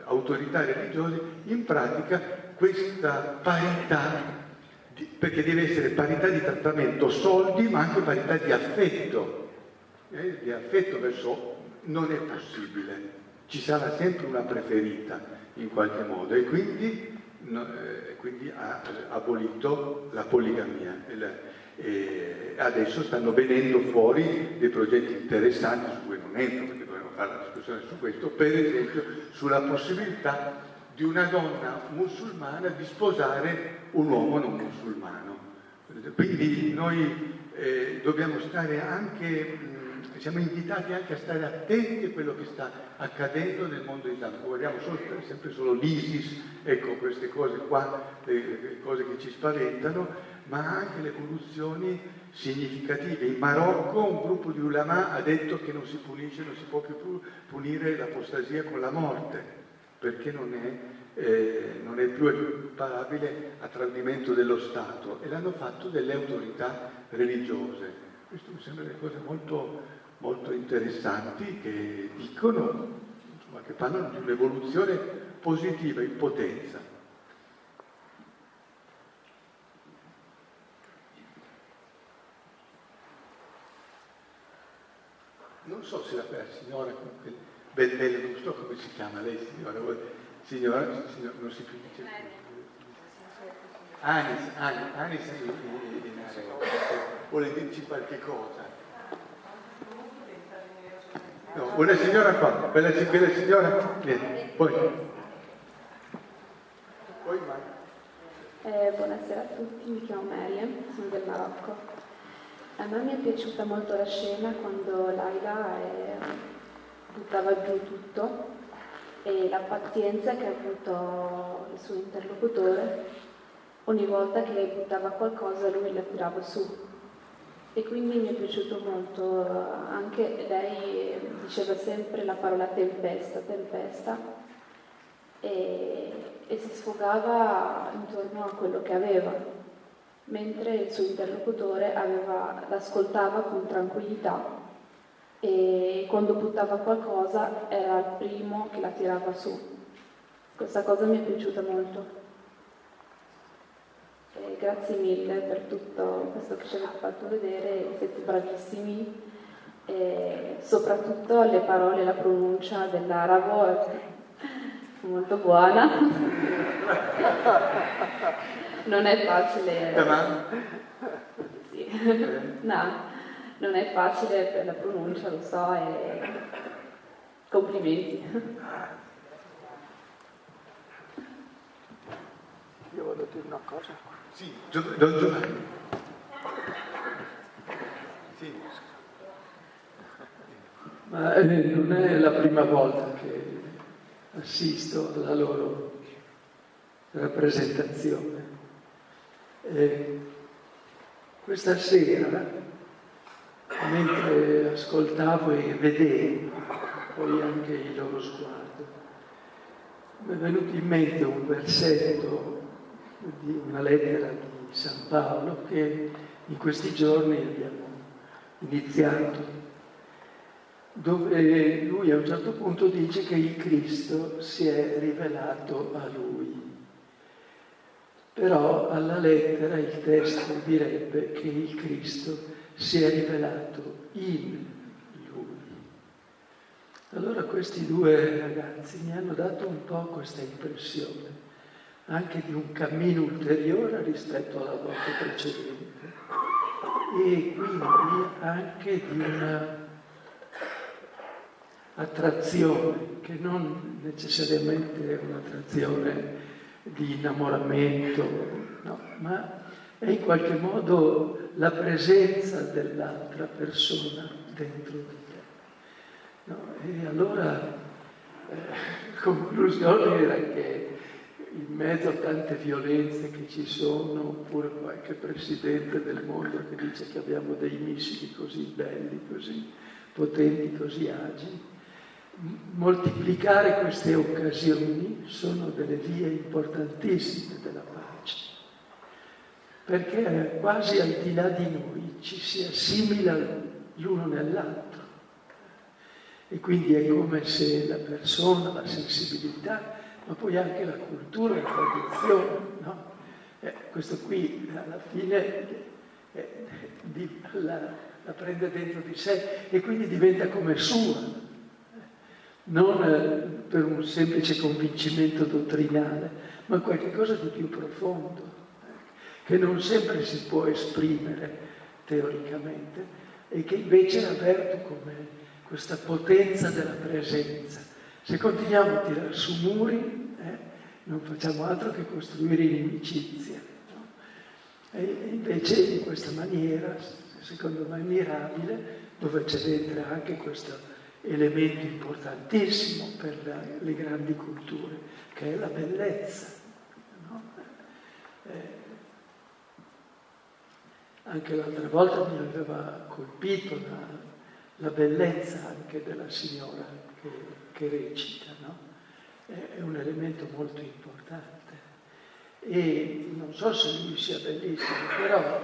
autorità religiose, in pratica questa parità, perché deve essere parità di trattamento, soldi, ma anche parità di affetto verso, non è possibile, ci sarà sempre una preferita in qualche modo, e quindi ha abolito la poligamia. E adesso stanno venendo fuori dei progetti interessanti su cui non entro, perché dovremmo fare una discussione su questo, per esempio sulla possibilità di una donna musulmana di sposare un uomo non musulmano. Quindi noi dobbiamo stare anche, siamo invitati anche a stare attenti a quello che sta accadendo nel mondo islamico. Guardiamo sempre solo l'ISIS, ecco, queste cose qua, le cose che ci spaventano, ma anche le evoluzioni significative. In Marocco un gruppo di ulama ha detto che non si punisce, non si può più punire l'apostasia con la morte, perché non è più equiparabile a tradimento dello Stato, e l'hanno fatto delle autorità religiose. Questo mi sembra delle cose molto, molto interessanti, che dicono, insomma, che parlano di un'evoluzione positiva in potenza. Non so se la signora, bella, non so come si chiama lei, signora, non si più dice. Anis, vuole dirci qualche cosa? No, una signora qua, bella signora, vieni, poi buonasera a tutti, mi chiamo Mariam, sono del Marocco. A me mi è piaciuta molto la scena quando Laila buttava giù tutto, e la pazienza che ha avuto il suo interlocutore. Ogni volta che lei buttava qualcosa lui la tirava su, e quindi mi è piaciuto molto. Anche lei diceva sempre la parola tempesta, e si sfogava intorno a quello che aveva, mentre il suo interlocutore l'ascoltava con tranquillità, e quando buttava qualcosa era il primo che la tirava su. Questa cosa mi è piaciuta molto. E grazie mille per tutto questo che ci avete fatto vedere, siete bravissimi, e soprattutto le parole, la pronuncia dell'arabo è molto buona. Non è facile. Sì. No, non è facile per la pronuncia, lo so, e complimenti. Io voglio dire una cosa. Sì, Don Giovanni. Sì. Ma non è la prima volta che assisto alla loro rappresentazione. Questa sera, mentre ascoltavo e vedevo poi anche il loro sguardo, mi è venuto in mente un versetto di una lettera di San Paolo che in questi giorni abbiamo iniziato, dove lui a un certo punto dice che il Cristo si è rivelato a lui. Però alla lettera il testo direbbe che il Cristo si è rivelato in lui. Allora questi due ragazzi mi hanno dato un po' questa impressione, anche di un cammino ulteriore rispetto alla volta precedente, e quindi anche di una attrazione, che non necessariamente è un'attrazione di innamoramento, no, ma è in qualche modo la presenza dell'altra persona dentro di te. No? E allora la conclusione era che in mezzo a tante violenze che ci sono, oppure qualche presidente del mondo che dice che abbiamo dei missili così belli, così potenti, così agili, moltiplicare queste occasioni sono delle vie importantissime della pace, perché quasi al di là di noi ci si assimila l'uno nell'altro, e quindi è come se la persona, la sensibilità ma poi anche la cultura, la tradizione, no? Questo qui alla fine la prende dentro di sé e quindi diventa come sua, non per un semplice convincimento dottrinale, ma qualcosa di più profondo, che non sempre si può esprimere teoricamente e che invece è avverto come questa potenza della presenza. Se continuiamo a tirare su muri, non facciamo altro che costruire inimicizia. No? E invece in questa maniera, secondo me mirabile, dove c'è dentro anche questo elemento importantissimo per le grandi culture, che è la bellezza. No? Anche l'altra volta mi aveva colpito la bellezza anche della signora che recita, no? È un elemento molto importante e non so se lui sia bellissimo, però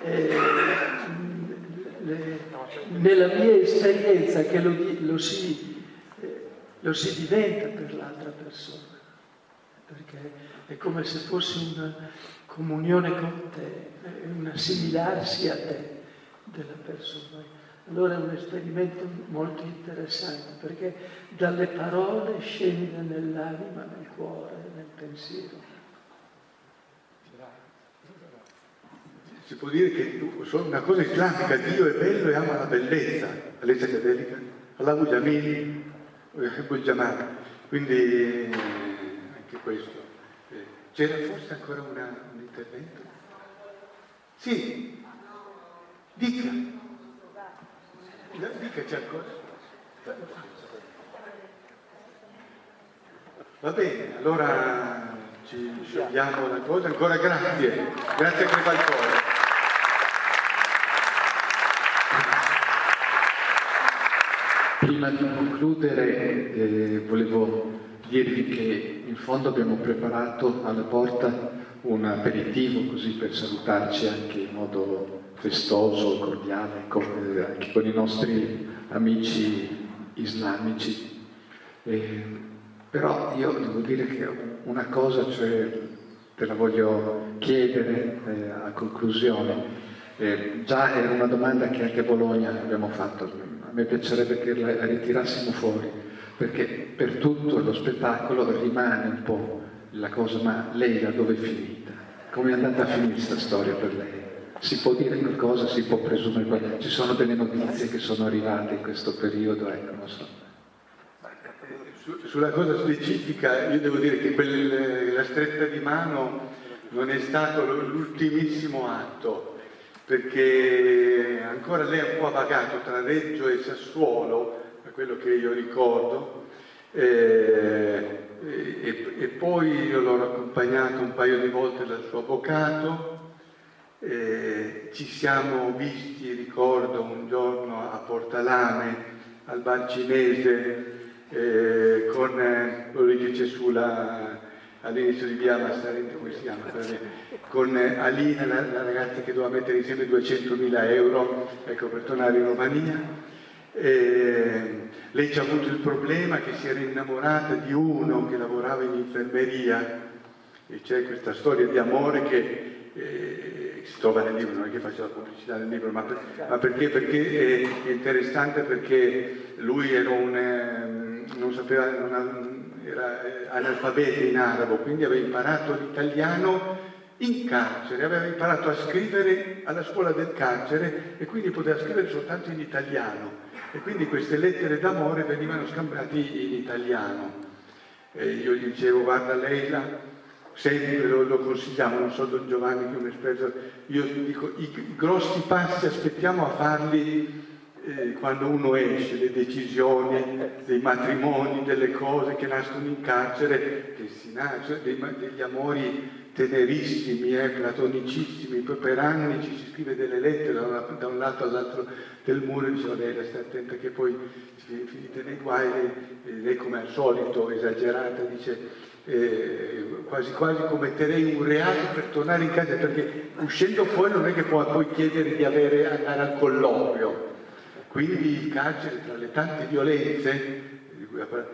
nella mia esperienza che lo si diventa per l'altra persona, perché è come se fosse una comunione con te, un assimilarsi a te della persona. Allora è un esperimento molto interessante, perché dalle parole scende nell'anima, nel cuore, nel pensiero. Si può dire che una cosa islamica, Dio è bello e ama la bellezza, la legge cattolica, Allahu Jamil, Jamal. Quindi anche questo. C'era forse ancora un intervento? Sì, dica. Dica, c'è ancora. Va bene, allora ci sciogliamo la cosa. Ancora grazie a Crevalcore. Prima di concludere volevo dirvi che in fondo abbiamo preparato alla porta un aperitivo così per salutarci anche in modo festoso, cordiale, anche con i nostri amici islamici. Però io devo dire che una cosa, cioè, te la voglio chiedere a conclusione. Già era una domanda che anche a Bologna abbiamo fatto, a me piacerebbe che la ritirassimo fuori, perché per tutto lo spettacolo rimane un po' la cosa, ma lei da dove è finita? Come è andata a finire questa storia per lei? Si può dire qualcosa, si può presumere qualcosa? Ci sono delle notizie che sono arrivate in questo periodo, ecco, non so. Sulla cosa specifica, io devo dire che la stretta di mano non è stato l'ultimissimo atto, perché ancora lei è un po' vagato tra Reggio e Sassuolo, da quello che io ricordo, e poi io l'ho accompagnato un paio di volte dal suo avvocato. Ci siamo visti, ricordo, un giorno a Portalame, al bar cinese, con quello che c'è all'inizio di via Massarente, come si chiama? Con Alina, la ragazza che doveva mettere insieme 200.000 euro, ecco, per tornare in Romania. Lei ci ha avuto il problema che si era innamorata di uno che lavorava in infermeria, e c'è questa storia di amore che si trova nel libro, non è che faccio la pubblicità del libro, ma perché è interessante, perché lui era era analfabeta in arabo, quindi aveva imparato l'italiano in carcere, aveva imparato a scrivere alla scuola del carcere e quindi poteva scrivere soltanto in italiano, e quindi queste lettere d'amore venivano scambiate in italiano. Io gli dicevo: guarda Leila, sempre lo consigliamo, non so Don Giovanni che è un esperto, io dico i grossi passi aspettiamo a farli quando uno esce, le decisioni dei matrimoni, delle cose che nascono in carcere, che si nascono, degli amori tenerissimi, platonicissimi, poi per anni ci si scrive delle lettere da un lato all'altro del muro, e dicevo: lei stai attenta che poi finite nei guai. Lei come al solito esagerata dice: quasi quasi commetterei un reato per tornare in casa, perché uscendo fuori non è che puoi chiedere di andare al colloquio. Quindi il carcere, tra le tante violenze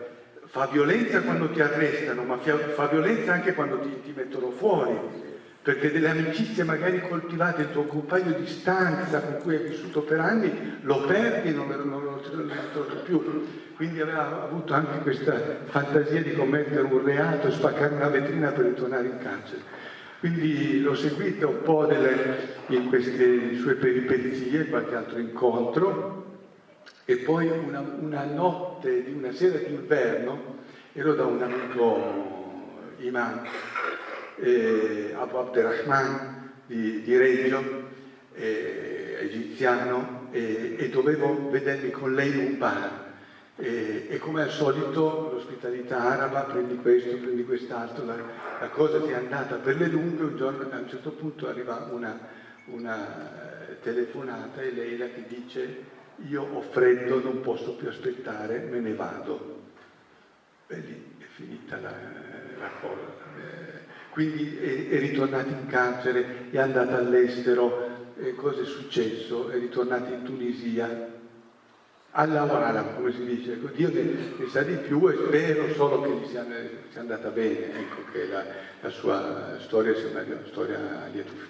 fa violenza quando ti arrestano, ma fa violenza anche quando ti mettono fuori, perché delle amicizie magari coltivate, il tuo compagno di stanza con cui hai vissuto per anni, lo perdi e non lo trovi più. Quindi aveva avuto anche questa fantasia di commettere un reato e spaccare una vetrina per ritornare in carcere. Quindi l'ho seguita un po' in queste sue peripezie, qualche altro incontro, e poi una notte, una sera d'inverno, ero da un amico imam, Abu Abderrahman di Reggio, egiziano, e dovevo vedermi con lei in un bar. E come al solito l'ospitalità araba, prendi questo, prendi quest'altro, la cosa ti è andata per le lunghe. Un giorno a un certo punto arriva una telefonata e Leila che dice: io ho freddo, non posso più aspettare, me ne vado. E lì è finita la cosa. Quindi è ritornata in carcere, è andata all'estero, cosa è successo? È ritornata in Tunisia. Allahu Alam, come si dice, Dio ne sa di più, e spero solo che gli sia andata bene, ecco, che la sua storia sia una storia a lieto fine.